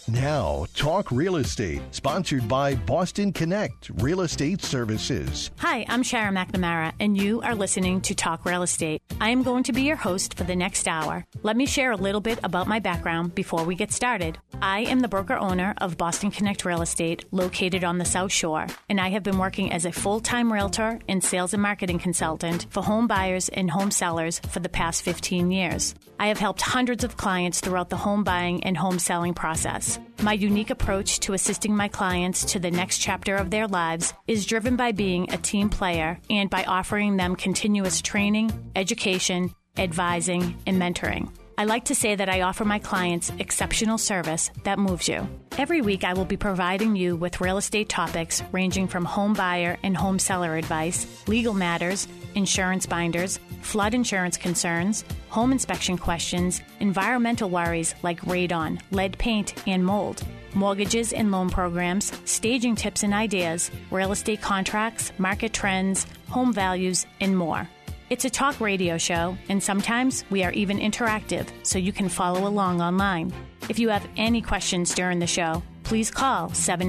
Now, Talk Real Estate, sponsored by Boston Connect Real Estate Services. Hi, I'm Sharon McNamara, and you are listening to Talk Real Estate. I am going to be your host for the next hour. Let me share a little bit about my background before we get started. I am the broker-owner of Boston Connect Real Estate, located on the South Shore, and I have been working as a full-time realtor and sales and marketing consultant for home buyers and home sellers for the past 15 years. I have helped hundreds of clients throughout the home buying and home selling process. My unique approach to assisting my clients to the next chapter of their lives is driven by being a team player and by offering them continuous training, education, advising, and mentoring. I like to say that I offer my clients exceptional service that moves you. Every week, I will be providing you with real estate topics ranging from home buyer and home seller advice, legal matters, insurance binders, flood insurance concerns, home inspection questions, environmental worries like radon, lead paint, and mold, mortgages and loan programs, staging tips and ideas, real estate contracts, market trends, home values, and more. It's a talk radio show, and sometimes we are even interactive, so you can follow along online. If you have any questions during the show, please call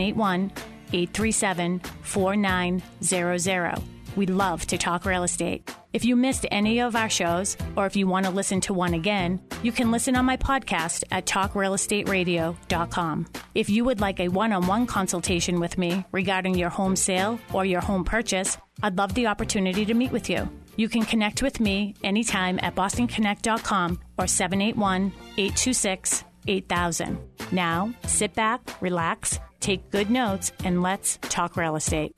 781-837-4900. We love to talk real estate. If you missed any of our shows, or if you want to listen to one again, you can listen on my podcast at talkrealestateradio.com. If you would like a one-on-one consultation with me regarding your home sale or your home purchase, I'd love the opportunity to meet with you. You can connect with me anytime at bostonconnect.com or 781-826-8000. Now, sit back, relax, take good notes, and let's talk real estate.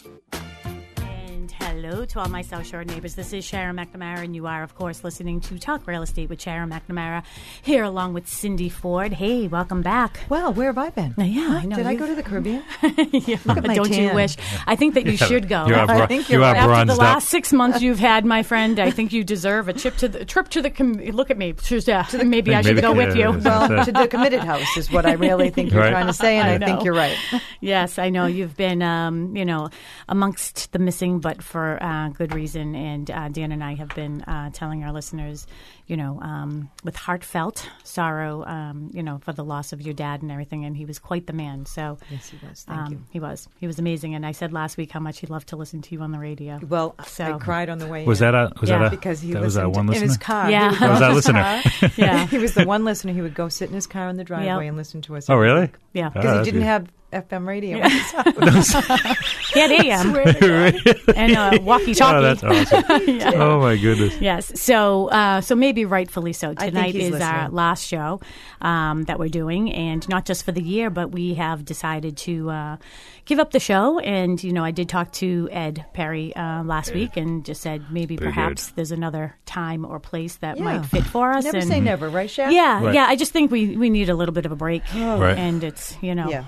Hello to all my South Shore neighbors. This is Sharon McNamara, and you are, of course, listening to Talk Real Estate with Sharon McNamara, here along with Cindy Ford. Hey, welcome back. Well, where have I been? Yeah, I know. Did I go to the Caribbean? Yeah, look at my don't tan. You wish? I think that you should go. I think you're right. After the last 6 months you've had, my friend, I think you deserve a trip to the. Look at me. Maybe I should go with you. Well, to the committed house is what I really think you're trying to say, and I think you're right. Yes, I know you've been, amongst the missing, but for good reason. And Dan and I have been telling our listeners, with heartfelt sorrow, for the loss of your dad and everything. And he was quite the man. So yes, he was. Thank you. He was amazing. And I said last week how much he loved to listen to you on the radio. Well, I cried on the way. Because he was that one listener in his car. Yeah, that was that listener. Yeah, he was the one listener. He would go sit in his car in the driveway and listen to us. Oh, really? Yeah, because he didn't have FM radio. Yeah. He had AM and walkie-talkie. Oh, that's awesome. Yeah. Oh, my goodness. Yes. So maybe rightfully so. Tonight is listening. our last show that we're doing, and not just for the year, but we have decided to give up the show. And, I did talk to Ed Perry last week and just said maybe perhaps there's another time or place that might fit for us. Never say never, right, Shaq? Yeah, right. yeah. I just think we need a little bit of a break. Oh. Right. And it's,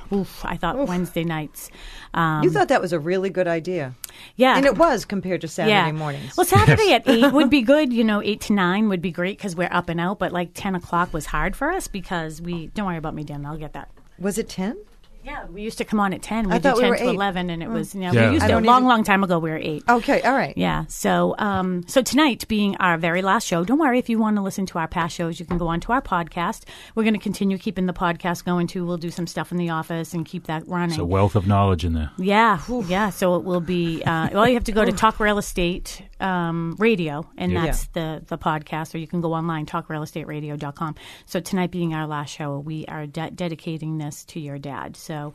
I thought Wednesday nights. You thought that was a really good idea. Yeah. And it was compared to Saturday mornings. Well, Saturday at 8 would be good. 8 to 9 would be great because we're up and out. But 10 o'clock was hard for us because don't worry about me, Dan. I'll get that. Was it 10? Yeah, we used to come on at 10. We I did thought 10 we were to 8. 11, and it was, we used I to, don't long time ago, we were 8. Okay, all right. Yeah, so tonight being our very last show, don't worry if you want to listen to our past shows, you can go on to our podcast. We're going to continue keeping the podcast going, too. We'll do some stuff in the office and keep that running. It's a wealth of knowledge in there. Yeah, yeah, so it will be, you have to go to Talk Real Estate Radio, and that's the podcast, or you can go online, talkrealestateradio.com. So tonight being our last show, we are dedicating this to your dad. So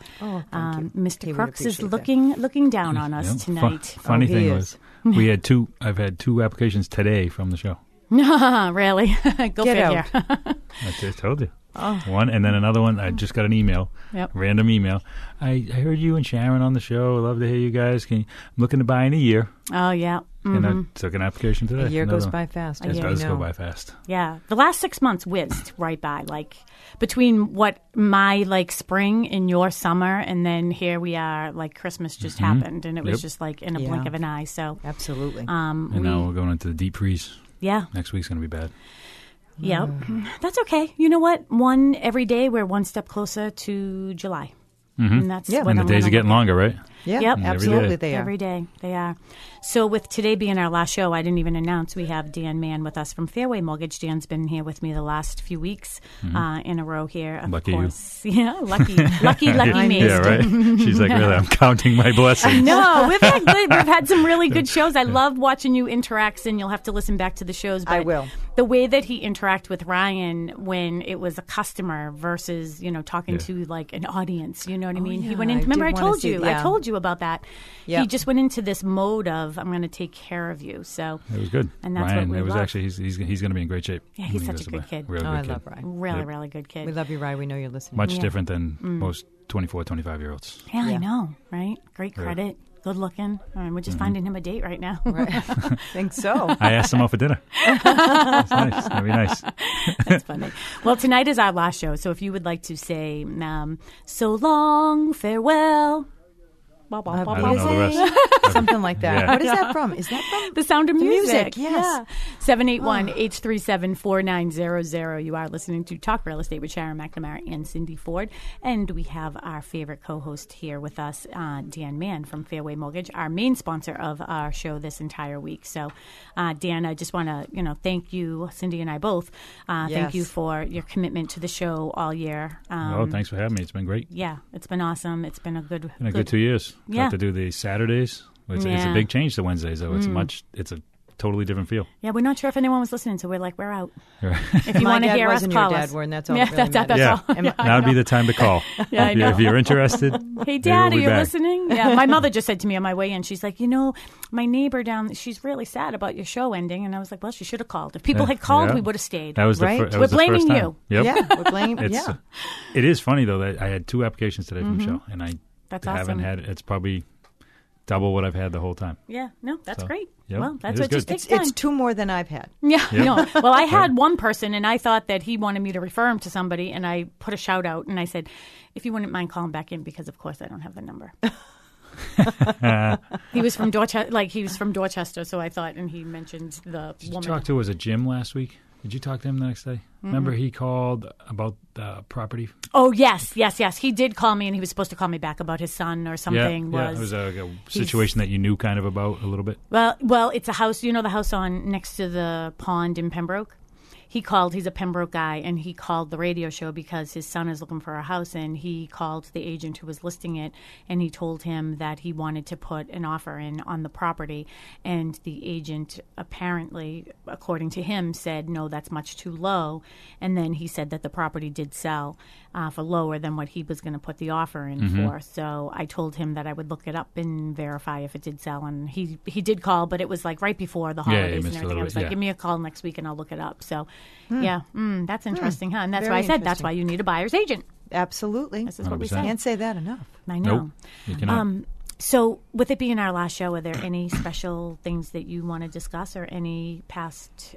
Mr. Crooks is looking down on us tonight. Funny thing was, I've had 2 applications today from the show. Really? Go Get figure. I just told you. One, and then another one. I just got an email, random email. I heard you and Sharon on the show. I'd love to hear you guys. I'm looking to buy in a year. Oh, yeah. Mm-hmm. And I took an application today. A year goes by fast, as It we does know. go by fast. Yeah. The last 6 months whizzed right by. Between what my, spring and your summer, and then here we are, Christmas just happened. And it was just, in a blink of an eye. So absolutely. And now we're going into the deep freeze. Yeah. Next week's going to be bad. Yep. That's okay. You know what? Every day we're one step closer to July. Mm-hmm. And that's and the days are getting longer, right? Yeah, Yep. absolutely they are. Every day they are. So with today being our last show, I didn't even announce we have Dan Mann with us from Fairway Mortgage. Dan's been here with me the last few weeks in a row here. Of Lucky course. You. Yeah, lucky me. Yeah, right. She's like, really, I'm counting my blessings. No, we've had some really good shows. I love watching you interact, and you'll have to listen back to the shows. But I will. The way that he interacted with Ryan when it was a customer versus, talking to like an audience, you know what I mean? Yeah, He went in. Remember, I told I told you about that. Yep. He just went into this mode of I'm going to take care of you. So it was good. And that's Ryan, what we it was love. actually he's going to be in great shape. Yeah, he's when he such a goes good kid. Real I good love kid. Ryan. really, Yep. really good kid. We love you, Ryan. We know you're listening. Much different than most 24, 25-year-olds. Yeah, Yeah. I know, right? Great credit. Good looking. We're just finding him a date right now. Right. I think so. I asked him out for dinner. That's nice. It's going to be nice. That's funny. Well, tonight is our last show, so if you would like to say so long, farewell. I don't know the rest. Something like that. Yeah. What is that from? Is that from The Sound of Music? Yes. 781-837-4900. You are listening to Talk Real Estate with Sharon McNamara and Cindy Ford. And we have our favorite co-host here with us, Dan Mann from Fairway Mortgage, our main sponsor of our show this entire week. So, Dan, I just want to, thank you, Cindy and I both. Thank you for your commitment to the show all year. Thanks for having me. It's been great. Yeah, it's been awesome. It's been a good 2 years. Yeah. Got to do the Saturdays. It's a big change to Wednesdays, though. It's a totally different feel. Yeah, we're not sure if anyone was listening, so we're out. Right. If you want to hear us, call us. And that's all. Yeah, really that's matters. all. Now would be the time to call. Yeah, I know. If you're interested. Hey, Dad, we'll are be you back. listening? Yeah, my mother just said to me on my way in, she's like, my neighbor down, she's really sad about your show ending. And I was like, well, she should have called. If people had called, we would have stayed. That was Right. the, that We're was the blaming first time. you. Yep. Yeah, we're blaming. It's, it is funny, though, that I had 2 applications today from the show, and I That's haven't awesome. had, it's probably double what I've had the whole time. Yeah, no, that's So, great. yep, Well, it that's is what just good. takes time. It's 2 more than I've had. Yeah, Yep. no. Well, I had one person, and I thought that he wanted me to refer him to somebody, and I put a shout out, and I said, if you wouldn't mind calling back in, because of course I don't have the number. He was from Dorchester, so I thought, and he mentioned the Did you woman. talk to was a Jim last week? Did you talk to him the next day? Remember he called about the property? Oh, yes. He did call me, and he was supposed to call me back about his son or something. Yeah, it was a situation that you knew kind of about a little bit. Well, it's a house. The house on next to the pond in Pembroke. He called. He's a Pembroke guy, and he called the radio show because his son is looking for a house, and he called the agent who was listing it, and he told him that he wanted to put an offer in on the property, and the agent apparently, according to him, said, no, that's much too low, and then he said that the property did sell for lower than what he was going to put the offer in for. So I told him that I would look it up and verify if it did sell, and he did call, but it was like right before the holidays and everything. I was like, give me a call next week and I'll look it up. So that's interesting, huh? And that's Very why I said that's interesting. why you need a buyer's agent. Absolutely. This is what we 100%. say. Can't say that enough. I know. Nope, you cannot. So with it being our last show, are there any special things that you want to discuss, or any past,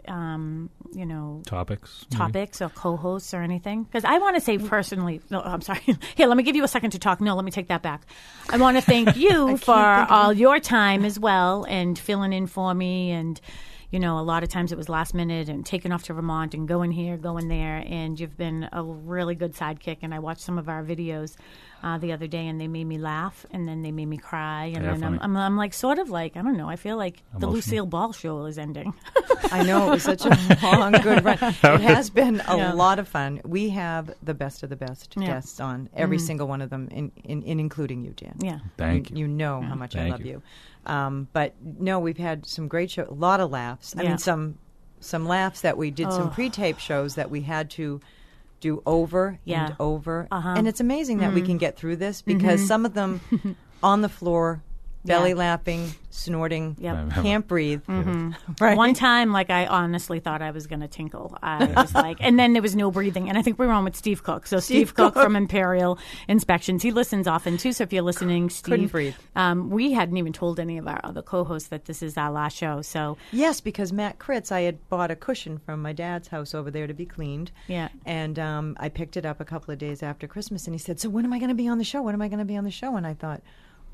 Topics? maybe? topics or co-hosts or anything? Because I want to say personally, no, I'm sorry. Here, let me give you a second to talk. No, let me take that back. I want to thank you for all your time as well, and filling in for me, and a lot of times it was last minute, and taking off to Vermont and going here, going there, and you've been a really good sidekick. And I watched some of our videos the other day, and they made me laugh, and then they made me cry, and then funny. I'm like sort of like, I don't know, I feel like the Emotional. Lucille Ball show is ending. I know, it was such a long, good run. It has been a lot of fun. We have the best of the best guests on, every single one of them, in including you, Dan. Yeah. Thank you. You know how much I Thank love you. you. But no, we've had some great shows, a lot of laughs. I Yeah. mean, some laughs that we did, some pre-tape shows that we had to do over and over. And it's amazing that we can get through this, because some of them on the floor, belly laughing, snorting, Yep. can't breathe. Right. One time, I honestly thought I was going to tinkle. I was like, and then there was no breathing. And I think we were on with Steve Cook. So Steve Cook from Imperial Inspections. He listens often too. So if you're listening, Steve, Couldn't breathe. We hadn't even told any of our other co-hosts that this is our last show. So Yes, because Matt Kritz, I had bought a cushion from my dad's house over there to be cleaned. Yeah. And I picked it up a couple of days after Christmas, and he said, so when am I going to be on the show? When am I going to be on the show? And I thought,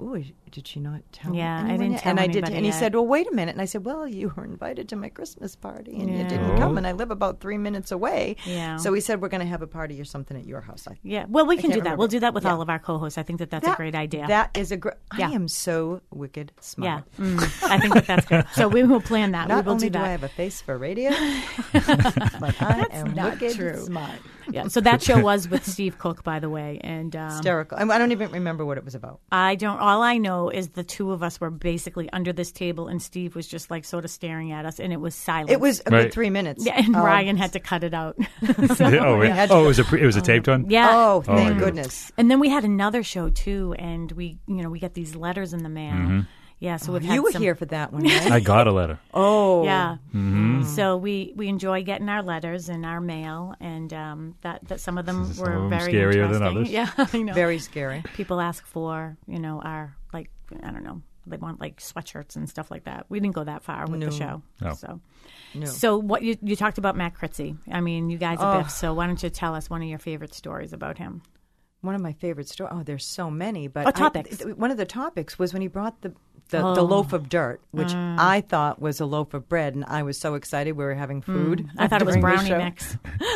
ooh, did she not tell Yeah, anyone I didn't yet? tell and I anybody did, and he yet. said, well, wait a minute. And I said, well, you were invited to my Christmas party, and you didn't come, and I live about 3 minutes away. Yeah. So he said, we're going to have a party or something at your house. Yeah, well, we can do can't that. remember. We'll do that with all of our co-hosts. I think that's a great idea. That is a great... Yeah. I am so wicked smart. Yeah, I think that's good. So we will plan that. Not we will only do that. I have a face for radio, but I am not wicked true. smart. Yeah. So that show was with Steve Cook, by the way, and Hysterical. I don't even remember what it was about. I don't. All I know is the two of us were basically under this table, and Steve was just like sort of staring at us, and it was silent. It was a Right. good 3 minutes. Yeah, and Ryan had to cut it out. So, it was a taped one. yeah. Oh, thank my goodness. And then we had another show too, and we get these letters in the mail. Yeah, so we've had You were some, here for that one, right? I got a letter. Oh. Yeah. So we enjoy getting our letters and our mail, and that some of them Some were of them very scarier than interesting. others. Yeah, I know. Very scary. People ask for our I don't know. They want like sweatshirts and stuff like that. We didn't go that far with the show. No. So what you talked about Matt Kritzy. I mean, you guys are Biff. So why don't you tell us one of your favorite stories about him? One of my favorite stories. Oh, there's so many. But topics. One of the topics was when he brought the loaf of dirt, which I thought was a loaf of bread, and I was so excited we were having food. I thought it was during the brownie show. mix.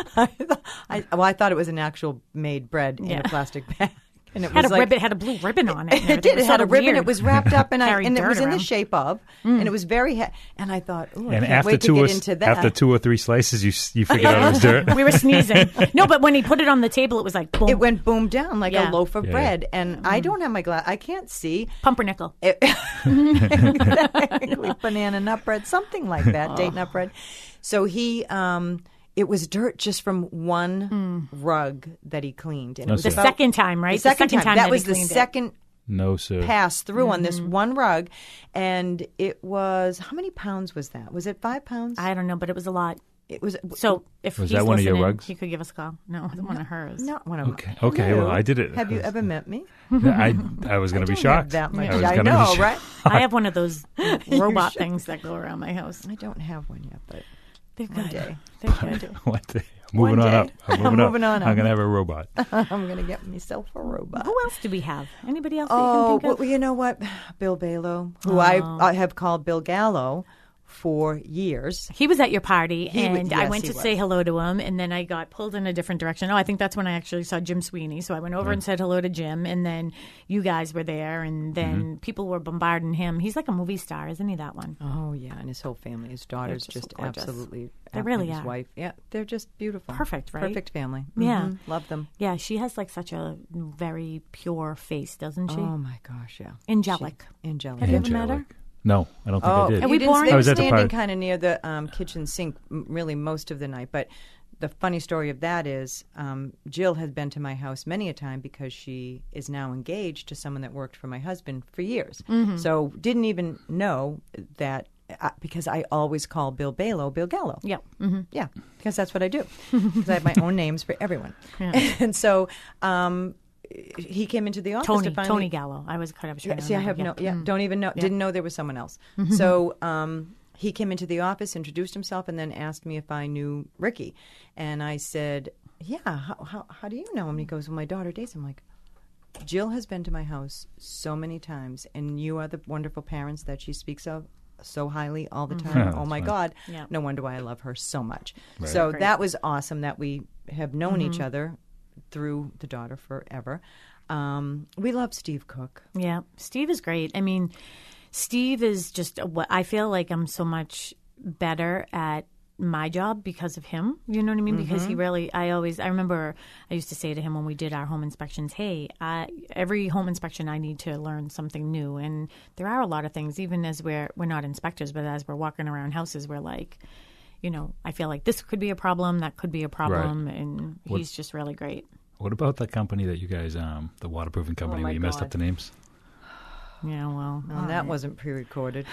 I thought it was an actual made bread in a plastic bag. And it Had was a ribbon, had a blue ribbon on it. It did. It had a ribbon. Weird. It was wrapped up, and Carried it dirt was in the around. shape of, and it was very. And I thought, oh, I And can't wait to get into that. after 2 or 3 slices, you figured out it was dirt. We were sneezing. No, but when he put it on the table, it was like boom. It went boom down like Yeah. a loaf of Yeah. bread, and I don't have my glass. I can't see. Pumpernickel. Exactly. Banana nut bread, something like that, date nut bread. So he, it was dirt just from one rug that he cleaned. And it was The second time, right? The second time. That he was the cleaned it. second No, sir. pass through on this one rug. And it was, how many pounds was that? Was it 5 pounds? I don't know, but it was a lot. It was. So if Was he's that one of your listening, rugs? he could give us a call. No, it was one of hers. Not one of them. Okay, No. well, I did it. Have you ever met me? I was going to be don't have shocked. that much. I was I gonna be know, shocked. right? I have one of those robot things that go around my house. I don't have one yet, but They're one good. day. They're good. One day. Moving One on day. up. I'm moving on up. I'm going to have a robot. I'm going to get myself a robot. Who else do we have? Anybody else that Oh, you can think of? well, you know what? Bill Balow, who I have called Bill Gallo for years. He was at your party, and I yes, went he to was. say hello to him, and then I got pulled in a different direction. Oh, I think that's when I actually saw Jim Sweeney. So I went over and said hello to Jim, and then you guys were there, and then people were bombarding him. He's like a movie star, isn't he, that one? Oh, yeah, and his whole family. His daughter's just just gorgeous. absolutely... They really his are. wife. Yeah, they're just beautiful. Perfect, right? Perfect family. Yeah. Mhm. Love them. Yeah, she has like such a very pure face, doesn't she? Oh, my gosh, yeah. Angelic. Angelic. Have you ever met her? No, I don't think I did. Are we you didn't- boring? They I were was at the standing party. kind of near the kitchen sink, really most of the night. But the funny story of that is Jill had been to my house many a time because she is now engaged to someone that worked for my husband for years. Mm-hmm. So didn't even know that because I always call Bill Balow Bill Gallo. Yeah. Mm-hmm. Yeah, because that's what I do. Because I have my own names for everyone. And so he came into the office to finally... Tony Gallo. I was trying to See, I have remember. don't even know, didn't know there was someone else. So he came into the office, introduced himself, and then asked me if I knew Ricky. And I said, yeah, how do you know him? And he goes, well, my daughter dates him. I'm like, Jill has been to my house so many times, and you are the wonderful parents that she speaks of so highly all the time. Yeah, Oh, my that's God. Yeah. No wonder why I love her so much. Right. So Great. that was awesome that we have known each other through the daughter forever. We love Steve Cook. Yeah, Steve is great. I mean, Steve is just what I feel like I'm so much better at my job because of him. You know what I mean? Because he really, I remember I used to say to him when we did our home inspections, hey, every home inspection I need to learn something new. And there are a lot of things, even as we're not inspectors, but as we're walking around houses, we're like, you know, I feel like this could be a problem, that could be a problem. Right. And he's just really great. What about the company that you guys, the waterproofing company my where you messed God. up the names? Yeah, well. And that wasn't pre-recorded.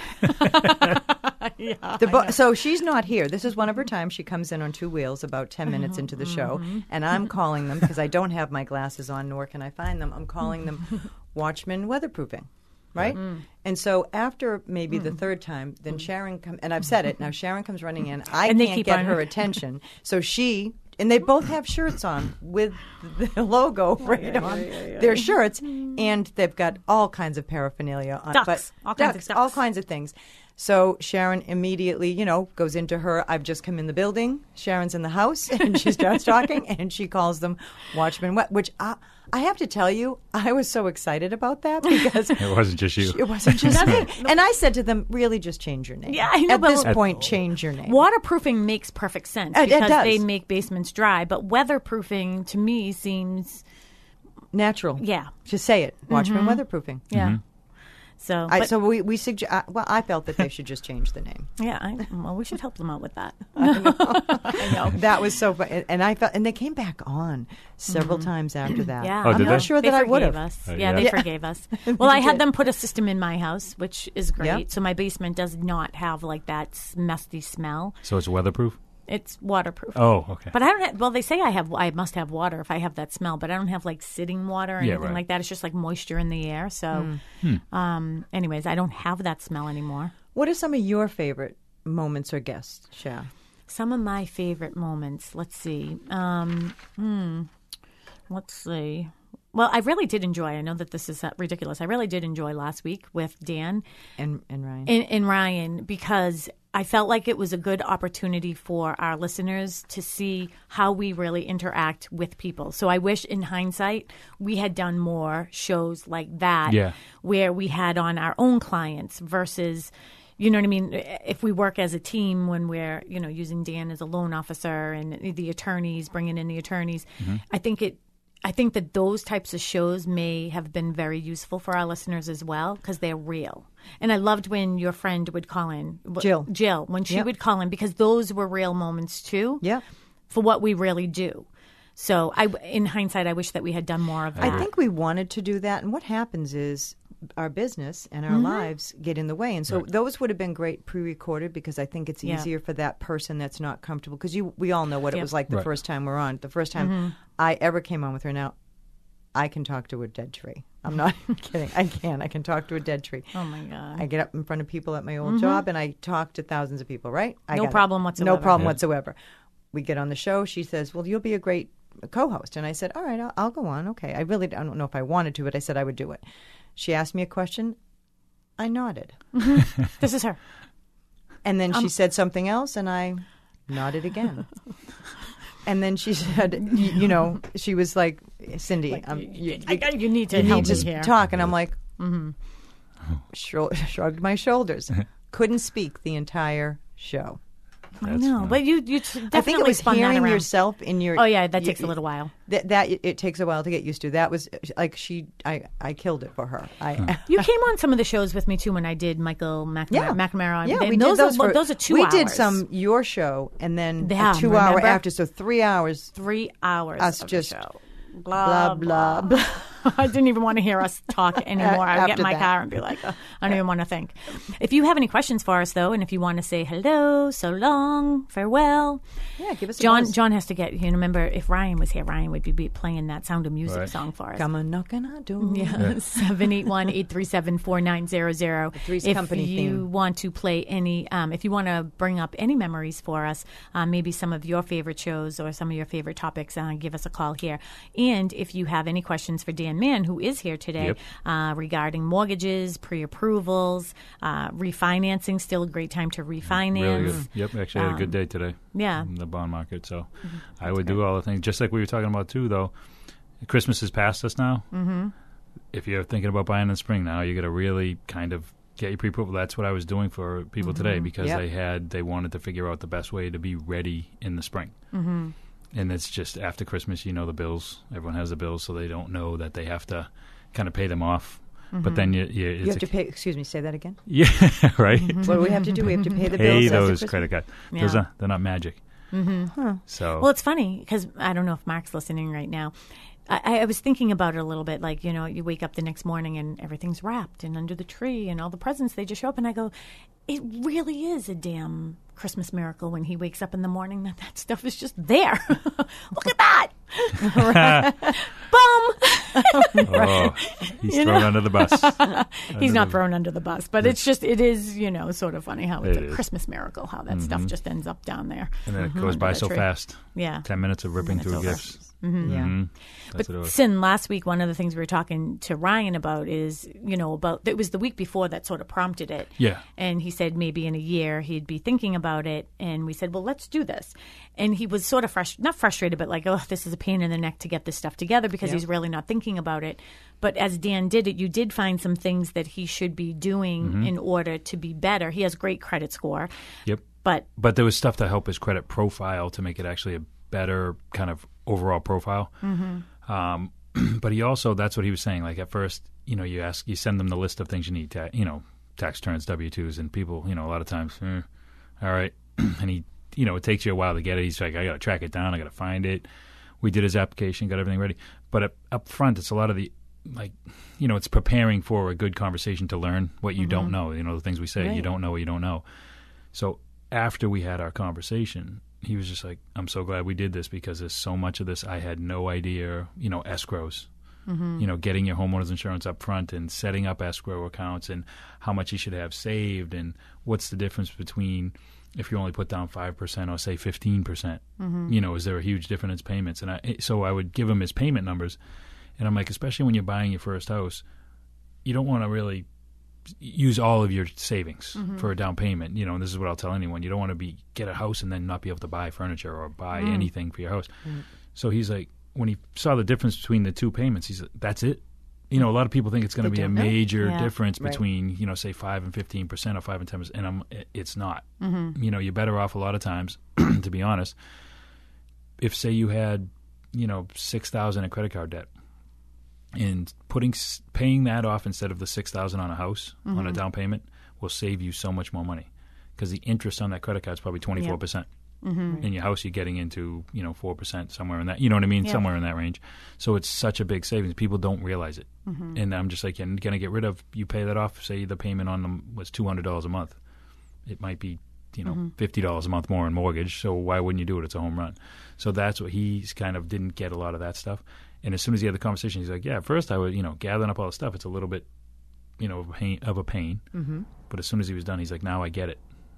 So she's not here. This is one of her times. She comes in on 2 wheels about 10 minutes into the show, and I'm calling them because I don't have my glasses on, nor can I find them. I'm calling them Watchman Weatherproofing, right? And so after maybe the third time, then Sharon comes, and I've said it, now Sharon comes running in. I And they can't keep get on- her attention. So she and they both have shirts on with the logo right on their shirts, and they've got all kinds of paraphernalia on. Ducks, all kinds of ducks. All kinds of things. So Sharon immediately, goes into her, I've just come in the building, Sharon's in the house, and she starts talking, and she calls them Watchman Wet, which I have to tell you, I was so excited about that because it wasn't just you. It wasn't just me. And I said to them, really just change your name. Yeah, I know. At this point, change your name. Waterproofing makes perfect sense It because does. they make basements dry, but weatherproofing to me seems natural. Yeah. Just say it. Watchman Weatherproofing. Yeah. Mm-hmm. So, so we suggest. Well, I felt that they should just change the name. Yeah, well, we should help them out with that. I know. That was so fun, and I felt, and they came back on several times after that. Yeah, Oh, did I'm not they? sure They that I would forgave have. us. Yeah. They forgave us. Well, I had them put a system in my house, which is great. Yep. So my basement does not have like that musty smell. So it's weatherproof? It's waterproof. Oh, okay. But I don't have, well, they say I must have water if I have that smell, but I don't have like sitting water or anything like that. It's just like moisture in the air. So, anyways, I don't have that smell anymore. What are some of your favorite moments or guests, Sha? Some of my favorite moments. Let's see. Let's see. Well, I really did enjoy. I know that this is ridiculous. I really did enjoy last week with Dan and Ryan. And Ryan, because I felt like it was a good opportunity for our listeners to see how we really interact with people. So I wish in hindsight we had done more shows like that where we had on our own clients versus, you know what I mean, if we work as a team when we're, using Dan as a loan officer and the attorneys, bringing in the attorneys. I think that those types of shows may have been very useful for our listeners as well because they're real. And I loved when your friend would call in. Jill, when she would call in, because those were real moments too for what we really do. So in hindsight, I wish that we had done more of that. I think we wanted to do that. And what happens is our business and our lives get in the way. And so those would have been great pre-recorded because I think it's easier for that person that's not comfortable. Because we all know what it was like the first time we're on. The first time I ever came on with her. Now, I can talk to a dead tree. I'm not kidding. I can talk to a dead tree. Oh, my God. I get up in front of people at my old job and I talk to thousands of people, right? No problem whatsoever. No problem whatsoever. We get on the show. She says, well, you'll be a great co-host. And I said, all right, I'll go on. Okay. I don't know if I wanted to, but I said I would do it. She asked me a question. I nodded. This is her. And then she said something else, and I nodded again. And then she said, she was like, Cindy, you need to help me here. Talk. And I'm like, shrugged my shoulders. Couldn't speak the entire show. I know, but you definitely I think it was spun hearing that around. yourself in your. Oh yeah, that takes a little while. That it takes a while to get used to. That was like I killed it for her. You came on some of the shows with me too when I did Michael McNamara. Yeah, we those did those are 2 we hours. We did some your show and then a 2 hour after, so 3 hours. 3 hours. Us of just the show. Blah blah blah. I didn't even want to hear us talk anymore. I'd get in my car and be like, I don't even want to think. If you have any questions for us, though, and if you want to say hello, so long, farewell. Yeah, give us a John. buzz. John has to get, remember, if Ryan was here, Ryan would be playing that Sound of Music song for us. Come on, knock on our door. Yeah, 781-837-4900. Three's if Company you theme. want to play any, if you want to bring up any memories for us, maybe some of your favorite shows or some of your favorite topics, give us a call here. And if you have any questions for Dan Mann, who is here today, regarding mortgages, pre-approvals, refinancing, still a great time to refinance. Really good. Yep, actually had a good day today. Yeah. In the bond market. So I would do all the things. Just like we were talking about, too, though. Christmas is past us now. Mm-hmm. If you're thinking about buying in the spring now, you got to really kind of get your pre-approval. That's what I was doing for people today because they wanted to figure out the best way to be ready in the spring. Mm-hmm. And it's just after Christmas, the bills. Everyone has the bills, so they don't know that they have to kind of pay them off. Mm-hmm. But then you have to pay. Excuse me, say that again. Yeah, right. Mm-hmm. What do we have to do? We have to pay the bills. Pay bills. those credit cards. Yeah. They're not magic. Mm-hmm. Huh. So well, it's funny because I don't know if Mark's listening right now. I was thinking about it a little bit, like, you wake up the next morning and everything's wrapped and under the tree and all the presents, they just show up. And I go, it really is a damn Christmas miracle when he wakes up in the morning that stuff is just there. Look at that. Boom. He's thrown under the bus. He's not thrown under the bus, but it is, sort of funny how it's a Christmas miracle, how that stuff just ends up down there. And then it goes by so fast. Yeah. 10 minutes of ripping through gifts. Yeah. But Sin, last week, one of the things we were talking to Ryan about is, it was the week before that sort of prompted it. Yeah. And he said maybe in a year he'd be thinking about it. And we said, well, let's do this. And he was sort of not frustrated, but like, oh, this is a pain in the neck to get this stuff together because he's really not thinking about it. But as Dan did it, you did find some things that he should be doing in order to be better. He has great credit score. Yep. But there was stuff to help his credit profile to make it actually a better kind of overall profile. But he also, that's what he was saying. Like at first, you send them the list of things you need, tax returns, W-2s, and people, a lot of times, all right. And he, it takes you a while to get it. He's like, I got to track it down. I got to find it. We did his application, got everything ready. But up front, it's a lot of the, it's preparing for a good conversation to learn what you don't know. The things we say, you don't know what you don't know. So after we had our conversation, he was just like, I'm so glad we did this because there's so much of this I had no idea, escrows, getting your homeowner's insurance up front and setting up escrow accounts and how much you should have saved and what's the difference between if you only put down 5% or say 15%. Is there a huge difference in payments? And so I would give him his payment numbers. And I'm like, especially when you're buying your first house, you don't want to really use all of your savings for a down payment, and this is what I'll tell anyone. You don't want to get a house and then not be able to buy furniture or buy anything for your house. So he's like, when he saw the difference between the two payments, he's like, that's it. A lot of people think it's going to be a major difference between, say 5 and 15% or 5 and 10%, and it's not. You're better off a lot of times, to be honest, if say you had, $6,000 in credit card debt. And paying that off instead of the $6,000 on a house on a down payment will save you so much more money because the interest on that credit card is probably 24%. In your house, you're getting into 4% somewhere in that. You know what I mean? Somewhere in that range. So it's such a big savings. People don't realize it. And I'm just like, you're going to get rid of. You pay that off. Say the payment on them was $200 a month. It might be $50 a month more in mortgage. So why wouldn't you do it? It's a home run. So that's what he's kind of didn't get a lot of that stuff. And as soon as he had the conversation, he's like, yeah, at first I would, gathering up all the stuff, it's a little bit, of a pain. But as soon as he was done, he's like, now I get it.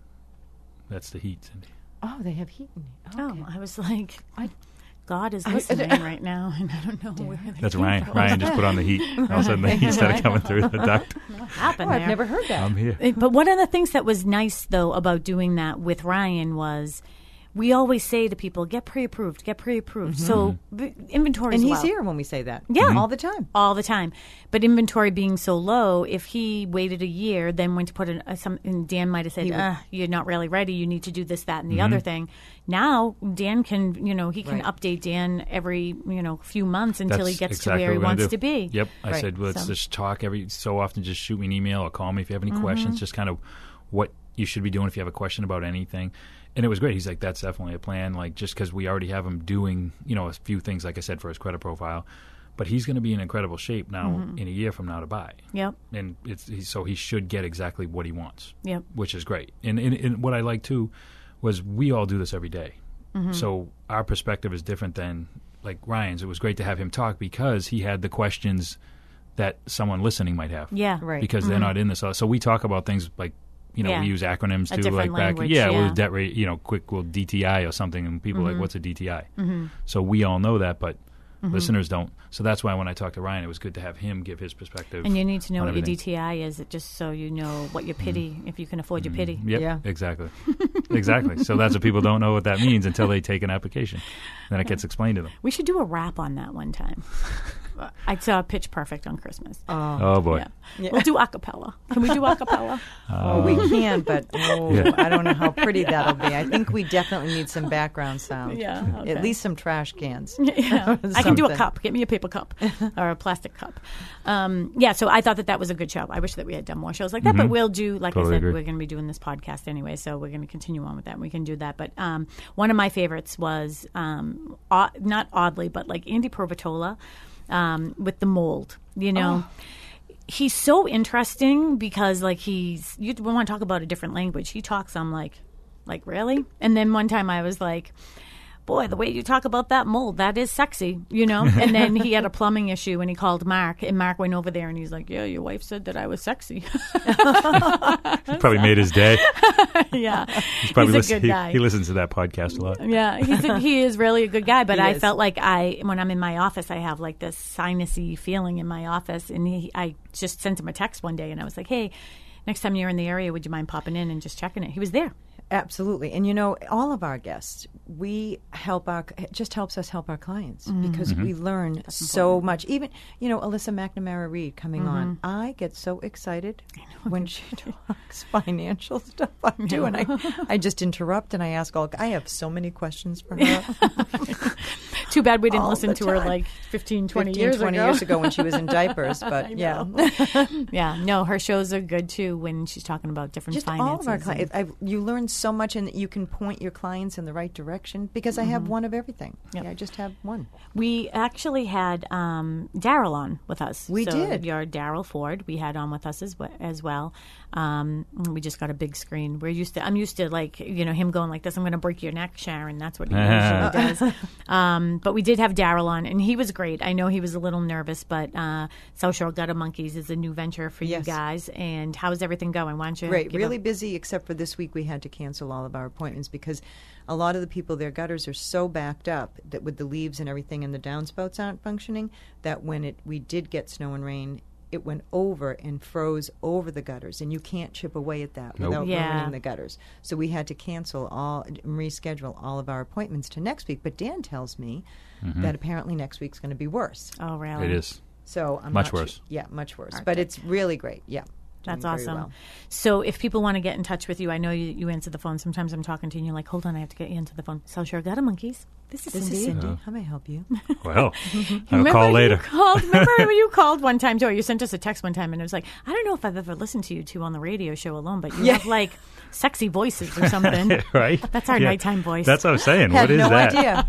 That's the heat, Cindy. Oh, they have heat. Okay. I was like, God is listening right now, and I don't know where the That's Ryan. Ryan just put on the heat. All of a sudden, the heat started coming through the duct. What happened there? I've never heard that. I'm here. But one of the things that was nice, though, about doing that with Ryan was we always say to people, get pre-approved, get pre-approved. So inventory is low. And he's here when we say that. Yeah. All the time. All the time. But inventory being so low, if he waited a year, then went to put in and Dan might have said, you're not really ready. You need to do this, that, and the other thing. Now, Dan can, he can update Dan every, few months until he gets to where he wants to be. Yep. I said, let's just talk every so often. Just shoot me an email or call me if you have any questions. Just kind of what you should be doing if you have a question about anything. And it was great. He's like, that's definitely a plan. Like, just because we already have him doing, a few things, like I said, for his credit profile. But he's going to be in incredible shape now in a year from now to buy. Yep. And so he should get exactly what he wants. Yep. Which is great. And what I like, too, was we all do this every day. So our perspective is different than, like, Ryan's. It was great to have him talk because he had the questions that someone listening might have. Yeah. Right. Because they're not in this. So we talk about things like, we use acronyms too, like back. Language, with debt rate, DTI or something, and people are like, what's a DTI? So we all know that, but listeners don't. So that's why when I talked to Ryan, it was good to have him give his perspective. And you need to know what your DTI is, just so you know what your pity, if you can afford your pity. Yep, yeah, exactly. Exactly. So that's what people don't know what that means until they take an application. Then it gets explained to them. We should do a rap on that one time. I saw Pitch Perfect on Christmas. Oh boy. Yeah. Yeah. We'll do a cappella. Can we do a cappella? We can, but I don't know how pretty that'll be. I think we definitely need some background sound. Yeah. Okay. At least some trash cans. Yeah. I can do a cup. Get me a paper cup or a plastic cup. So I thought that was a good show. I wish that we had done more shows like that, but we'll do, like totally I said, agree. we're going to be doing this podcast anyway, so we're going to continue on with that. We can do that. But one of my favorites was, not oddly, but like Andy Provatola. With the mold, he's so interesting because you want to talk about a different language. He talks, I'm like really? And then one time I was like, boy, the way you talk about that mold, that is sexy, you know? And then he had a plumbing issue and he called Mark, and Mark went over there and he's like, yeah, your wife said that I was sexy. Probably made his day. Yeah. He's a good guy. He listens to that podcast a lot. Yeah, he is really a good guy, but I felt like when I'm in my office, I have like this sinusy feeling in my office, and I just sent him a text one day and I was like, hey, next time you're in the area, would you mind popping in and just checking it? He was there. Absolutely. And, you know, all of our guests, it just helps us help our clients because we learn so much. Even, you know, Alyssa McNamara-Reed coming on, I get so excited when she talks financial stuff. I do. And I just interrupt and I ask I have so many questions for her. Too bad we didn't listen to her like 20 years ago when she was in diapers. But yeah. Yeah. No, her shows are good too when she's talking about different just finances. All of our clients. You learn so much, and you can point your clients in the right direction because I have one of everything. Yep. Yeah, I just have one. We actually had Daryl on with us. We did. Your Daryl Ford, we had on with us as well. We just got a big screen. I'm used to like, you know, him going like this. I'm going to break your neck, Sharon. That's what he usually does. But we did have Daryl on, and he was great. I know he was a little nervous, but South Shore Gutter Monkeys is a new venture for you guys. And how's everything going? Why don't you? Great, really busy. Except for this week, we had to cancel all of our appointments because a lot of the people, their gutters are so backed up that with the leaves and everything, and the downspouts aren't functioning. That when we did get snow and rain, it went over and froze over the gutters, and you can't chip away at that without ruining the gutters. So we had to reschedule all of our appointments to next week. But Dan tells me that apparently next week's going to be worse. Oh, really? It is. So I'm much worse. Yeah, much worse. But it's really great. Yeah. That's awesome. Well. So if people want to get in touch with you, I know you answer the phone. Sometimes I'm talking to you and you're like, hold on, I have to get you into the phone. South Shore Gutter Monkeys. This is Cindy. How may I help you? Well, I'll call later. Remember you called one time, too, or you sent us a text one time, and it was like, I don't know if I've ever listened to you two on the radio show alone, but you have like sexy voices or something. Right? That's our nighttime voice. That's what I was saying. What is that?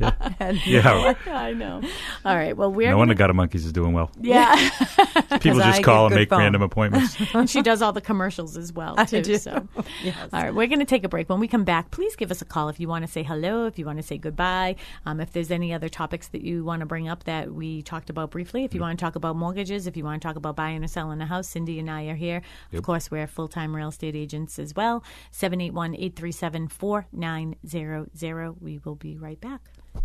Idea. I know. All right. Well, no wonder Gutter Monkeys is doing well. Yeah. People just call and make random appointments. And she does all the commercials as well, too. I do. So. Yes. All right. We're going to take a break. When we come back, please give us a call if you want to say hello, if you want to say goodbye, if there's any other topics that you want to bring up that we talked about briefly. If you want to talk about mortgages, if you want to talk about buying or selling a house, Cindy and I are here. Yep. Of course, we're full-time real estate agents as well. 781-837-4900. We will be right back.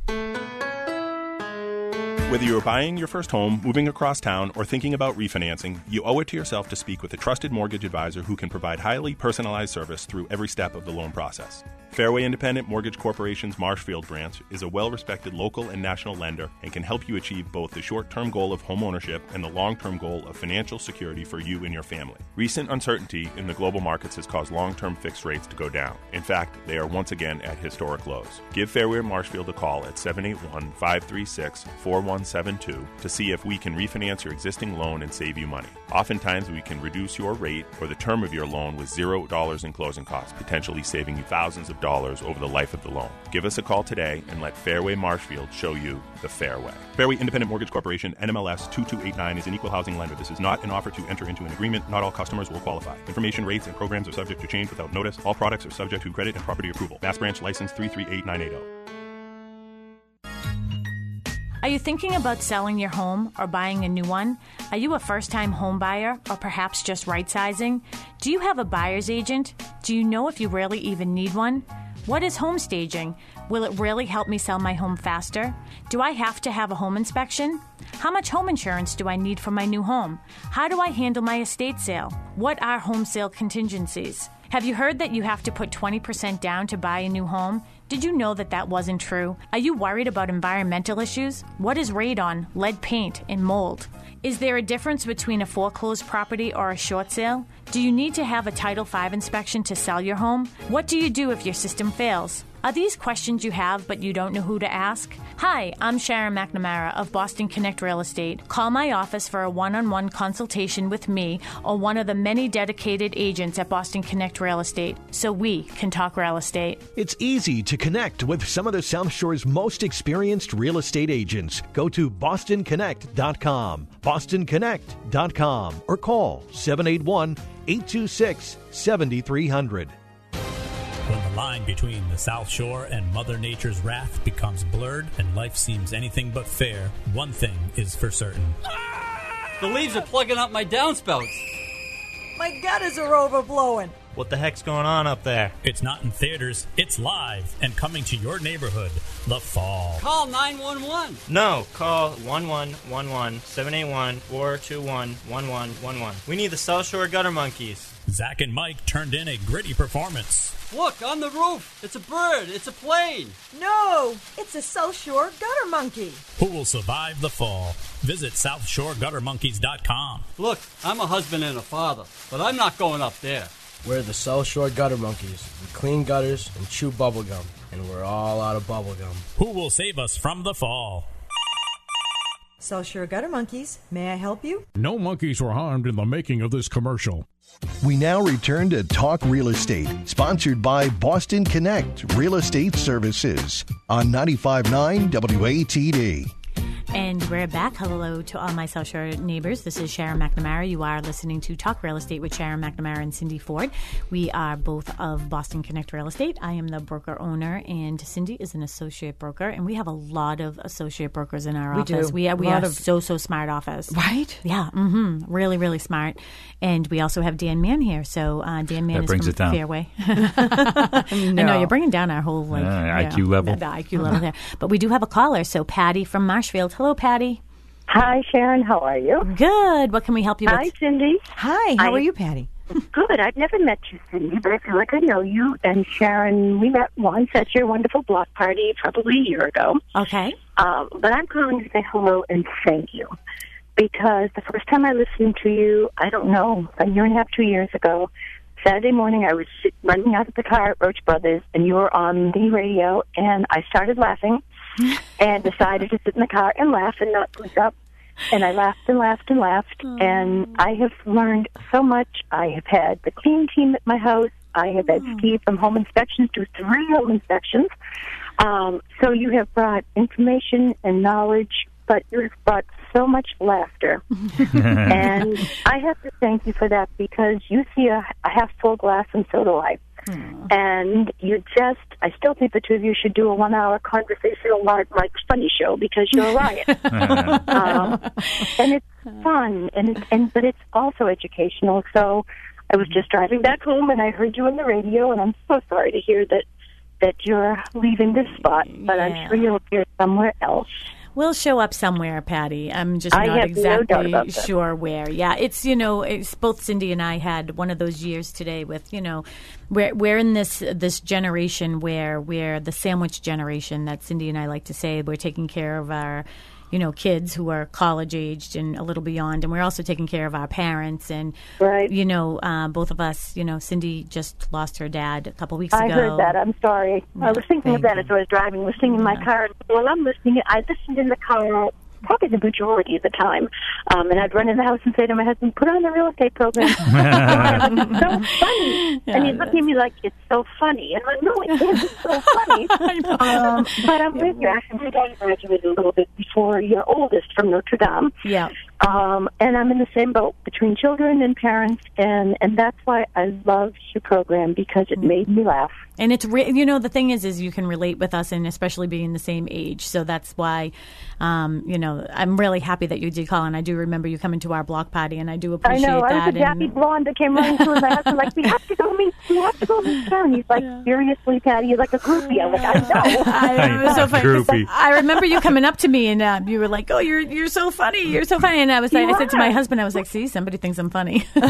Whether you're buying your first home, moving across town, or thinking about refinancing, you owe it to yourself to speak with a trusted mortgage advisor who can provide highly personalized service through every step of the loan process. Fairway Independent Mortgage Corporation's Marshfield branch is a well-respected local and national lender and can help you achieve both the short-term goal of home ownership and the long-term goal of financial security for you and your family. Recent uncertainty in the global markets has caused long-term fixed rates to go down. In fact, they are once again at historic lows. Give Fairway Marshfield a call at 781-536-4172 to see if we can refinance your existing loan and save you money. Oftentimes, we can reduce your rate or the term of your loan with $0 in closing costs, potentially saving you thousands of dollars over the life of the loan. Give us a call today and let Fairway Marshfield show you the fair way. Fairway Independent Mortgage Corporation, NMLS 2289, is an equal housing lender. This is not an offer to enter into an agreement. Not all customers will qualify. Information, rates, and programs are subject to change without notice. All products are subject to credit and property approval. Mass Branch License 338980. Are you thinking about selling your home or buying a new one? Are you a first-time home buyer or perhaps just right-sizing? Do you have a buyer's agent? Do you know if you really even need one? What is home staging? Will it really help me sell my home faster? Do I have to have a home inspection? How much home insurance do I need for my new home? How do I handle my estate sale? What are home sale contingencies? Have you heard that you have to put 20% down to buy a new home? Did you know that wasn't true? Are you worried about environmental issues? What is radon, lead paint, and mold? Is there a difference between a foreclosed property or a short sale? Do you need to have a Title V inspection to sell your home? What do you do if your system fails? Are these questions you have but you don't know who to ask? Hi, I'm Sharon McNamara of Boston Connect Real Estate. Call my office for a one-on-one consultation with me or one of the many dedicated agents at Boston Connect Real Estate so we can talk real estate. It's easy to connect with some of the South Shore's most experienced real estate agents. Go to bostonconnect.com, bostonconnect.com, or call 781-826-7300. When the line between the South Shore and Mother Nature's wrath becomes blurred and life seems anything but fair, one thing is for certain. The leaves are plugging up my downspouts. My gutters are overflowing. What the heck's going on up there? It's not in theaters, it's live and coming to your neighborhood. The Fall. Call 911. No, call 1111-781-421-1111. We need the South Shore Gutter Monkeys. Zach and Mike turned in a gritty performance. Look, on the roof. It's a bird. It's a plane. No, it's a South Shore Gutter Monkey. Who will survive the fall? Visit SouthShoreGutterMonkeys.com. Look, I'm a husband and a father, but I'm not going up there. We're the South Shore Gutter Monkeys. We clean gutters and chew bubblegum, and we're all out of bubblegum. Who will save us from the fall? South Shore Gutter Monkeys, may I help you? No monkeys were harmed in the making of this commercial. We now return to Talk Real Estate, sponsored by Boston Connect Real Estate Services on 95.9 WATD. And we're back. Hello to all my South Shore neighbors. This is Sharon McNamara. You are listening to Talk Real Estate with Sharon McNamara and Cindy Ford. We are both of Boston Connect Real Estate. I am the broker owner, and Cindy is an associate broker. And we have a lot of associate brokers in our office. Do. We are so smart office. Right? Yeah. Really, really smart. And we also have Dan Mann here. So Dan Mann is from Fairway. I know you're bringing down our whole IQ level. The IQ level there. But we do have a caller. So Patty from Marshfield. Hello, Patty. Hi, Sharon. How are you? Good. What can we help you with? Hi, Cindy. Hi. How are you, Patty? Good. I've never met you, Cindy, but I feel like I know you. And Sharon, we met once at your wonderful block party probably a year ago. Okay. But I'm calling to say hello and thank you. Because the first time I listened to you, I don't know, a year and a half, 2 years ago, Saturday morning, I was running out of the car at Roach Brothers, and you were on the radio, and I started laughing and decided to sit in the car and laugh and not sleep up. And I laughed and laughed and laughed, and I have learned so much. I have had the clean team at my house. I have had Steve from Home Inspections do 3 home inspections. So you have brought information and knowledge, but you have brought so much laughter. And I have to thank you for that, because you see a half-full glass, and so do I. And I still think the two of you should do a 1-hour conversational like funny show, because you're a riot. And it's fun, but it's also educational. So I was just driving back home, and I heard you on the radio, and I'm so sorry to hear that you're leaving this spot, but I'm sure you'll appear somewhere else. We'll show up somewhere, Patty. I'm just not exactly sure where. Yeah, it's both Cindy and I had one of those years today with, we're in this generation where we're the sandwich generation that Cindy and I like to say. We're taking care of our kids who are college aged and a little beyond, and we're also taking care of our parents. And right. Both of us. Cindy just lost her dad a couple weeks ago. I heard that. I'm sorry. I was thinking of that as I was driving. I was singing in my car. While I'm listening, I listened in the car probably the majority of the time. And I'd run in the house and say to my husband, put on the real estate program. It's so funny. And he's looking at me like, it's so funny. And I'm like, no, it isn't so funny. But I'm with you. Actually, my daughter graduated a little bit before your oldest from Notre Dame. Yeah. And I'm in the same boat between children and parents, and that's why I love your program, because it made me laugh. And it's the thing is you can relate with us, and especially being the same age. So that's why, I'm really happy that you did call, and I do remember you coming to our block party, and I do appreciate that. I was a dappy blonde that came running through my house and like, we have to go meet Sharon. He's like, seriously, Patty, you're like a groupie. I'm like, I know. It was so funny. I remember you coming up to me, and you were like, oh, you're so funny. You're so funny. And I said to my husband, I was like, see, somebody thinks I'm funny. And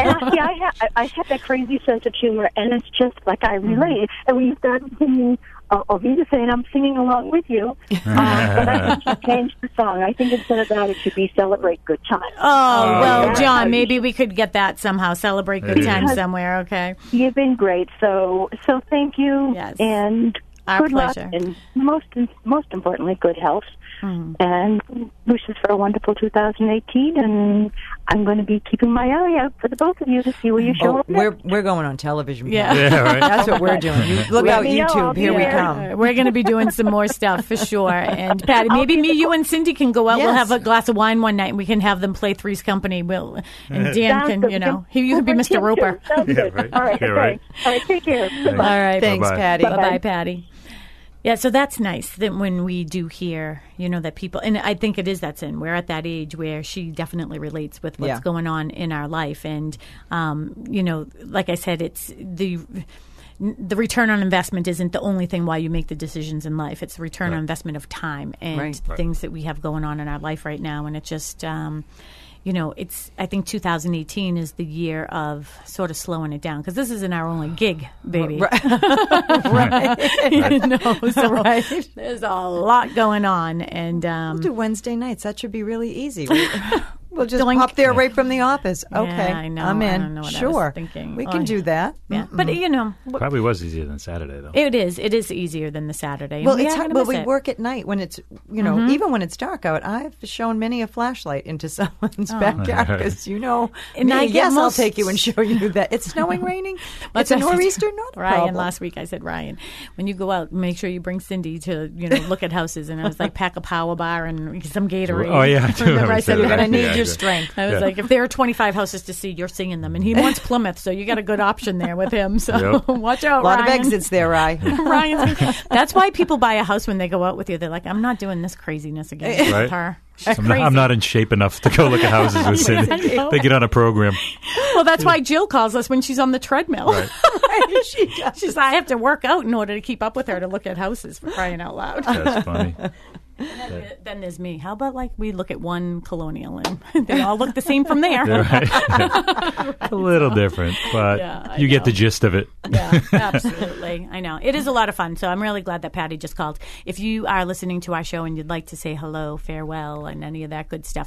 I have that crazy sense of humor, and it's just like I relate. And when you started singing Ovita saying, I'm singing along with you, but I think you changed the song. I think instead of that, it should be Celebrate Good Times. Oh, well, John, maybe we could get that somehow. Celebrate Good Times somewhere, okay? You've been great. So thank you. Yes. And our good pleasure. luck, and most importantly, good health. And wishes for a wonderful 2018. And I'm going to be keeping my eye out for the both of you to see where you show up. We're going on television. Yeah, right. That's what we're doing. Look out YouTube. Here we come. We're going to be doing some more stuff for sure. And Patty, maybe you and Cindy can go out. Yes. We'll have a glass of wine one night, and we can have them play Three's Company. And Dan can, you can be Mr. Roper. Yeah, right. All right. Right. All right. Take care. All right. Thanks, Bye-bye. Patty. Bye-bye, Patty. Yeah, so that's nice that when we do hear, that people, and I think it is that's in. We're at that age where she definitely relates with what's going on in our life. And, like I said, it's the return on investment isn't the only thing why you make the decisions in life. It's the return on investment of time and things that we have going on in our life right now. And it just... I think 2018 is the year of sort of slowing it down because this isn't our only gig, baby. Right. So there's a lot going on. And we'll do Wednesday nights. That should be really easy. We'll just pop there right from the office. Okay, I know. I'm in. I don't know what I was thinking. We can do that. Yeah, but probably was easier than Saturday though. It is. It is easier than the Saturday. Well, it's hard, we work at night when it's even when it's dark out. I've shown many a flashlight into someone's backyard because I'll take you and show you that it's snowing, raining. It's a nor'easter, not a Ryan. problem. Last week I said, Ryan, when you go out, make sure you bring Cindy to look at houses, and I was like, pack a power bar and some Gatorade. Oh yeah, remember I said you're going to need your strength. I was like, if there are 25 houses to see, you're seeing them. And he wants Plymouth, so you got a good option there with him. So watch out, Ryan. A lot of exits there, Ryan. That's why people buy a house when they go out with you. They're like, I'm not doing this craziness again with her. I'm not in shape enough to go look at houses with Cindy. They get on a program. Well, that's why Jill calls us when she's on the treadmill. Right. She's I have to work out in order to keep up with her to look at houses, for crying out loud. That's funny. Then there's me. How about we look at one Colonial and they all look the same from there? Right. A little different, but you get the gist of it. Yeah, absolutely. I know. It is a lot of fun, so I'm really glad that Patty just called. If you are listening to our show and you'd like to say hello, farewell, and any of that good stuff,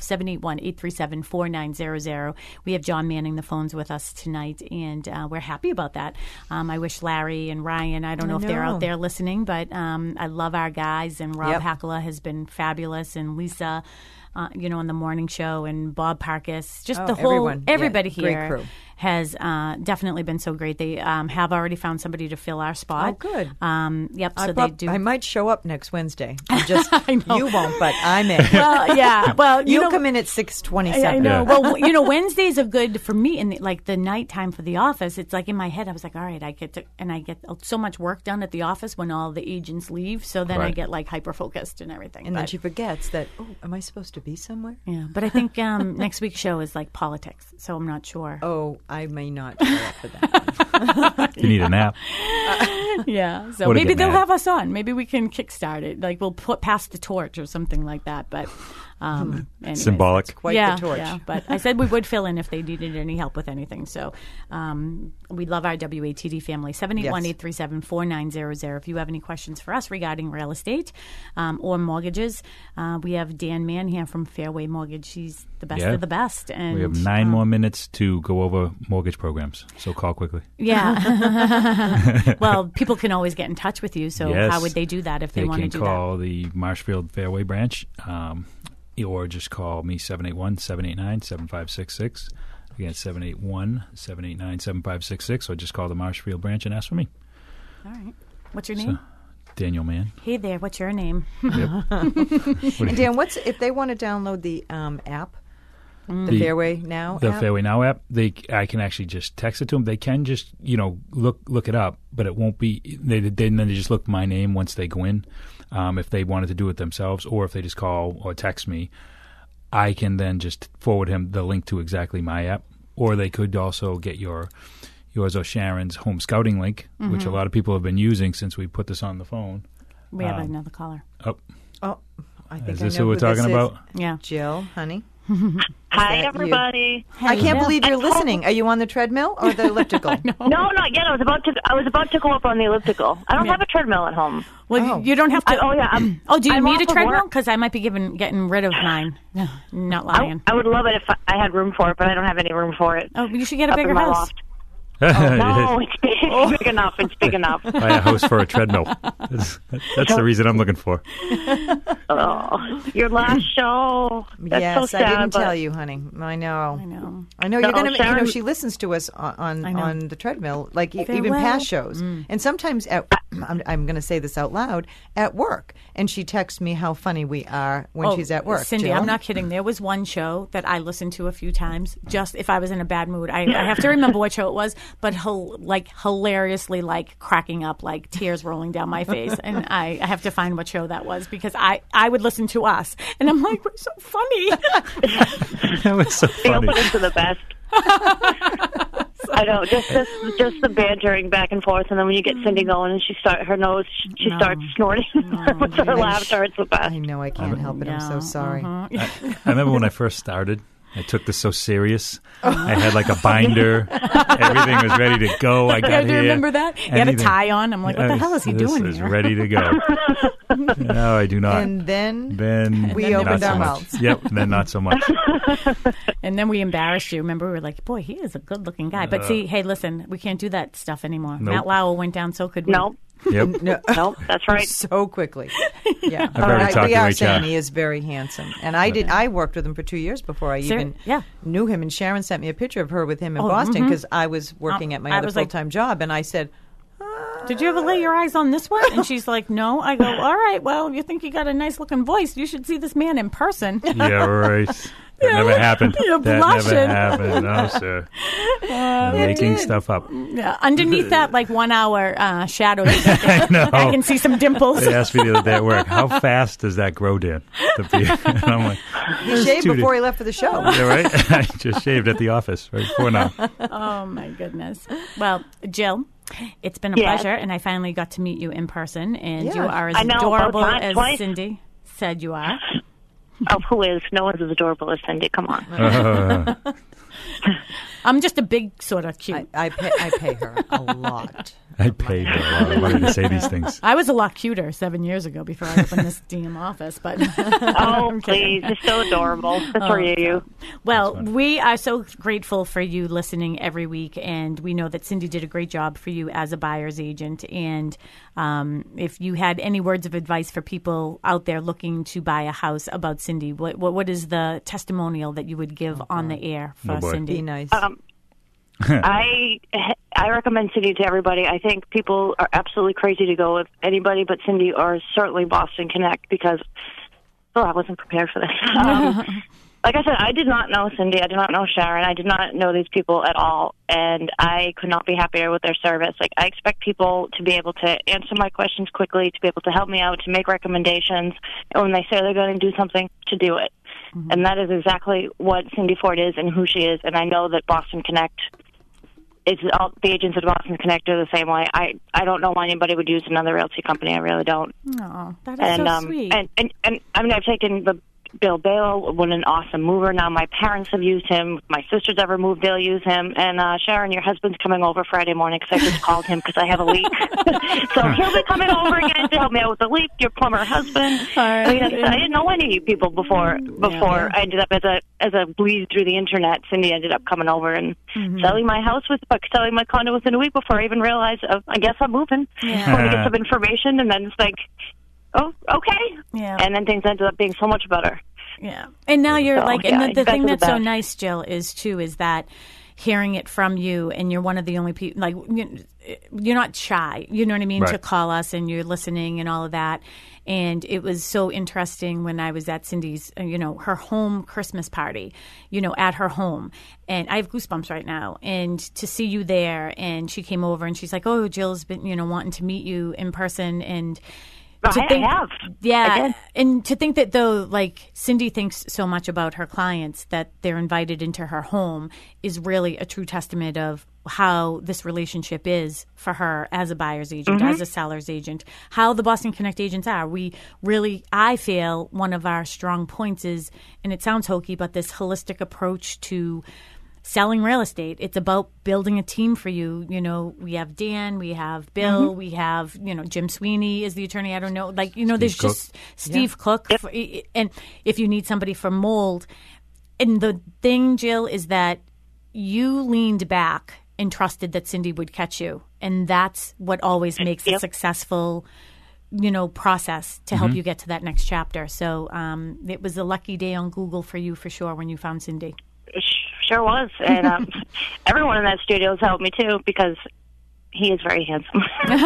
781-837-4900. We have John manning the phones with us tonight, and we're happy about that. I wish Larry and Ryan, I don't know if they're out there listening, but I love our guys, and Rob Hakala has been fabulous, and Lisa, on the morning show, and Bob Parkus, just the whole everybody here. Great crew. Has definitely been so great. They have already found somebody to fill our spot. Oh, good. Yep. So they do. I might show up next Wednesday. You won't, but I'm in. Well, yeah. Well, you'll come in at 6:27. I know. Yeah. Well, Wednesdays are good for me. In the nighttime for the office, it's like in my head, I was like, all right, I get so much work done at the office when all the agents leave. So then I get hyper focused and everything. And then she forgets that. Oh, am I supposed to be somewhere? Yeah. But I think next week's show is politics, so I'm not sure. Oh, I may not show up for that. You need a nap. Yeah. So maybe they'll have us on. Maybe we can kickstart it. We'll pass the torch or something like that. But anyways, symbolic. It's quite the torch. Yeah. But I said we would fill in if they needed any help with anything. So we love our WATD family. 781-837-4900. If you have any questions for us regarding real estate or mortgages, we have Dan Mann here from Fairway Mortgage. She's the best of the best. And we have 9 more minutes to go over mortgage programs, so call quickly. Yeah. Well, people can always get in touch with you, so how would they do that if they want to do that? They can call the Marshfield Fairway branch, or just call me, 781-789-7566. Again, 781-789-7566, or just call the Marshfield branch and ask for me. All right. What's your name? Daniel Mann. Hey there, what's your name? Yep. And Dan, if they want to download the app, the Fairway Now the app? Fairway Now app, I can actually just text it to them. They can just, look it up, but it won't be, they just look my name once they go in. If they wanted to do it themselves, or if they just call or text me, I can then just forward him the link to exactly my app. Or they could also get yours or Sharon's home scouting link, which a lot of people have been using since we put this on the phone. We have another caller. Oh, I think is this who we're talking about? Yeah. Jill, honey. Hi, everybody. I can't believe you're listening. Are you on the treadmill or the elliptical? No, not yet. I was about to go up on the elliptical. I don't have a treadmill at home. Well, you don't have to. Do you I'm need a treadmill? Because I might be getting rid of mine. No, not lying. I would love it if I had room for it, but I don't have any room for it. Oh, you should get a bigger house. Loft. No, it's big enough. It's big enough. Buy a house for a treadmill. That's the reason I'm looking for. Oh, your last show. That's yes, so sad, I didn't tell you, honey. I know. No, You're gonna. Sharon, she listens to us on the treadmill, like even Farewell. past shows, and sometimes I'm going to say this out loud at work, and she texts me how funny we are when she's at work. Cindy, Jill? I'm not kidding. There was one show that I listened to a few times, just if I was in a bad mood. I have to remember what show it was, but hilariously, cracking up, tears rolling down my face, and I have to find what show that was because I would listen to us, and I'm like, we're so funny. That was so funny. The openings are the best. I know, just the bantering back and forth, and then when you get Cindy going and she starts snorting with her laughter, it's the best. I know, I can't help it. I'm so sorry. I remember when I first started, I took this so serious. I had a binder. Everything was ready to go. I got here. Do you remember that? You had a tie on. I'm like, what the hell is he doing This is here? ready to go. No, I do not. And then we not opened so our much. mouths. Yep, and then not so much. And then we embarrassed you. Remember, we were like, boy, he is a good-looking guy. But see, hey, listen, we can't do that stuff anymore. Nope. Matt Lauer went down, so could we. Nope. Yep. Nope, that's right. So quickly. Yeah. I've already talked we to are HR. saying he is very handsome. And I worked with him for 2 years before I even knew him. And Sharon sent me a picture of her with him in Boston because I was working at my other full-time job. And I said, did you ever lay your eyes on this one? And she's like, no. I go, all right, well, you think you got a nice-looking voice. You should see this man in person. Yeah, right. That never happened. You're that blushing. never happened. No, sir. Making stuff up. Yeah, underneath that, 1 hour shadow, I know. I can see some dimples. They asked me the other day at work, how fast does that grow, Dan? The beard? And I'm like, he shaved before he left for the show. Yeah, right? I just shaved at the office right before now. Oh, my goodness. Well, Jill, it's been a pleasure, and I finally got to meet you in person, and you are as adorable as Cindy said you are. Oh, who is? No one's as adorable as Cindy. Come on. I'm just a big sort of cute. I pay her a lot. I paid her a lot of money to say these things. I was a lot cuter 7 years ago before I opened this damn office. But oh, please. You're so adorable. The three of you. Well, we are so grateful for you listening every week, and we know that Cindy did a great job for you as a buyer's agent. And if you had any words of advice for people out there looking to buy a house about Cindy, what is the testimonial that you would give on the air for Cindy? Be nice. I recommend Cindy to everybody. I think people are absolutely crazy to go with anybody but Cindy or certainly Boston Connect because, I wasn't prepared for this. Like I said, I did not know Cindy. I did not know Sharon. I did not know these people at all, and I could not be happier with their service. I expect people to be able to answer my questions quickly, to be able to help me out, to make recommendations, and when they say they're going to do something, to do it. Mm-hmm. And that is exactly what Cindy Ford is and who she is, and I know that Boston Connect all the agents at Boston Connect are the same way. I don't know why anybody would use another realty company. I really don't. Oh, that is so sweet. And I mean, I've taken the Bill Bale, what an awesome mover. Now my parents have used him. If my sister's ever moved, they'll use him. And Sharon, your husband's coming over Friday morning because I just called him because I have a leak. So he'll be coming over again to help me out with the leak. Your plumber husband. I mean, I didn't know any of you people before I ended up as a bleed through the internet. Cindy ended up coming over and selling my condo within a week before I even realized, I guess I'm moving. Yeah. When we get some information, and then it's like, oh, okay. Yeah. And then things ended up being so much better. Yeah. And now you're and the thing that's so nice, Jill, is that hearing it from you, and you're one of the only people, you're not shy, you know what I mean, to call us, and you're listening and all of that. And it was so interesting when I was at Cindy's, her home Christmas party, at her home. And I have goosebumps right now. And to see you there, and she came over, and she's like, oh, Jill's been, wanting to meet you in person. And I have. Yeah. And to think that, though, Cindy thinks so much about her clients that they're invited into her home is really a true testament of how this relationship is for her as a buyer's agent, as a seller's agent, how the Boston Connect agents are. We really, I feel one of our strong points is, and it sounds hokey, but this holistic approach to selling real estate. It's about building a team for you. We have Dan, we have Bill, we have, Jim Sweeney is the attorney. I don't know. There's Cook. Just Steve Cook. Yep. And if you need somebody for mold. And the thing, Jill, is that you leaned back and trusted that Cindy would catch you. And that's what always makes a successful, process to help you get to that next chapter. So it was a lucky day on Google for you, for sure, when you found Cindy. Sure was. And everyone in that studio has helped me, too, because he is very handsome.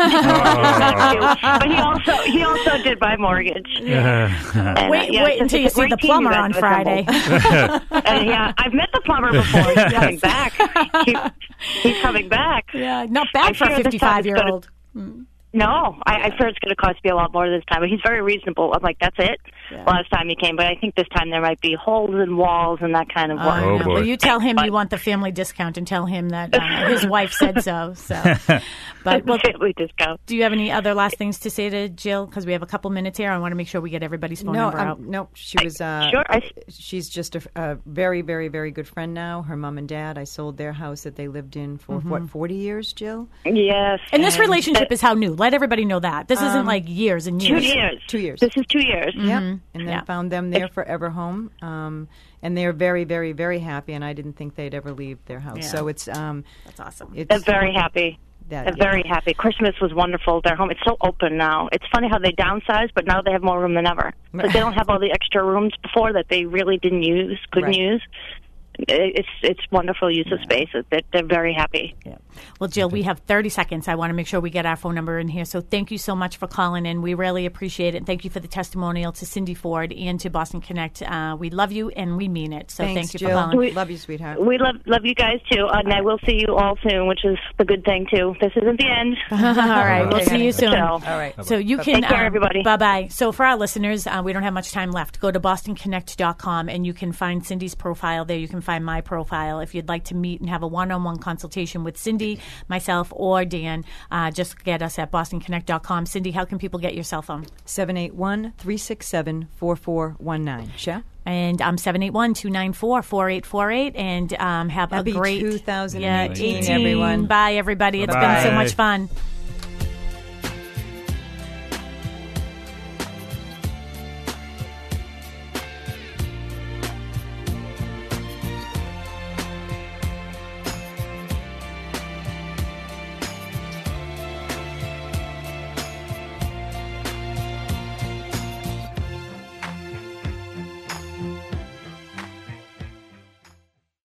But he also did my mortgage. And, wait until you see the plumber on Friday. I've met the plumber before. He's coming back. He's coming back. Yeah, not bad for a 55-year-old. No, I fear it's going to cost me a lot more this time. But he's very reasonable. I'm like, that's it. Yeah. Last time he came, but I think this time there might be holes in walls and that kind of work. Oh, boy. Well, you tell him you want the family discount and tell him that his wife said so. But family discount. Do you have any other last things to say to Jill? Because we have a couple minutes here. I want to make sure we get everybody's phone number out. No, she was. She's just a very, very, very good friend now. Her mom and dad. I sold their house that they lived in for 40 years, Jill. Yes. And this relationship is how new. Let everybody know that this isn't like years and years. 2 years. 2 years. This is 2 years. Yep. And then found them their forever home. And they're very, very, very happy. And I didn't think they'd ever leave their house. Yeah. So it's that's awesome. They're very happy. They're very happy. Christmas was wonderful. Their home, it's so open now. It's funny how they downsized, but now they have more room than ever. But they don't have all the extra rooms before that they really couldn't use. It's wonderful use of space. They're very happy. Yeah. Well, Jill, we have 30 seconds. I want to make sure we get our phone number in here. So thank you so much for calling in. We really appreciate it. And thank you for the testimonial to Cindy Ford and to Boston Connect. We love you and we mean it. So thanks, thank you Jill. for calling. We love you, sweetheart. We love you guys too. And I will see you all soon, which is the good thing too. This isn't the end. All right. We'll see you soon. All right. So you can take care, everybody. Bye-bye. So for our listeners, we don't have much time left. Go to bostonconnect.com and you can find Cindy's profile there. You can find my profile. If you'd like to meet and have a one-on-one consultation with Cindy, myself, or Dan, just get us at bostonconnect.com. Cindy, how can people get your cell phone? 781-367-4419. Sha? And I'm 781-294-4848. And have Happy a great 2018, everyone. Bye, everybody. It's been so much fun.